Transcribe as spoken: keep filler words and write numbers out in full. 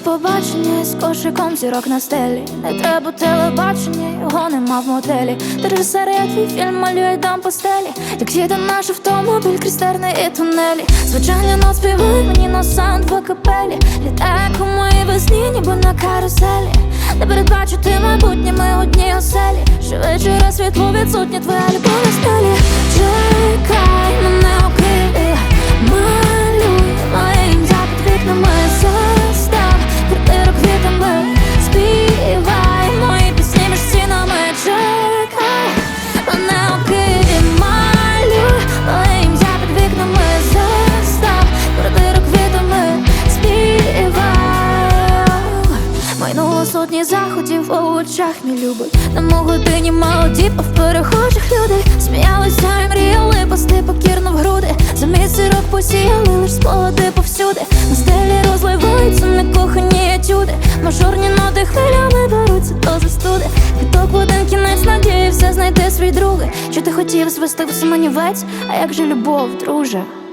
побачення з кошиком зірок на стелі. Не треба телебачення, його нема в мотелі. Ти режисер, я твій фільм малює дам по стелі. Як їде наш автомобіль крізь терни і тунелі. Звичайно, нот співає мені на саунд в акапелі. Літає у моїй весні, ніби на каруселі. Не передбачити майбутнє, ми одній оселі. Щовечора світло відсутнє, твоя любов на стелі. Чекай мене у Києві, малюй моє ім'я під вікнами. Застав квартиру квітами, співай мої пісні між стінами. Чекай мене у Києві, малюй моє ім'я під вікнами. Застав квартиру квітами, співай. Майнуло сотні заходів у очах, мій любий. На мого годині мало діб, а в перехожих людей сміялися і мріяли, пасти покірно в груди. За мій сирок посіяли лиш спогади повсюди. На стелі розливаються некохані етюди. Мажорні ноти хвилями беруться до застуди. Квіток в один кінець надії все знайти свій друге. Що ти хотів звести в Семенівець, а як же любов, друже?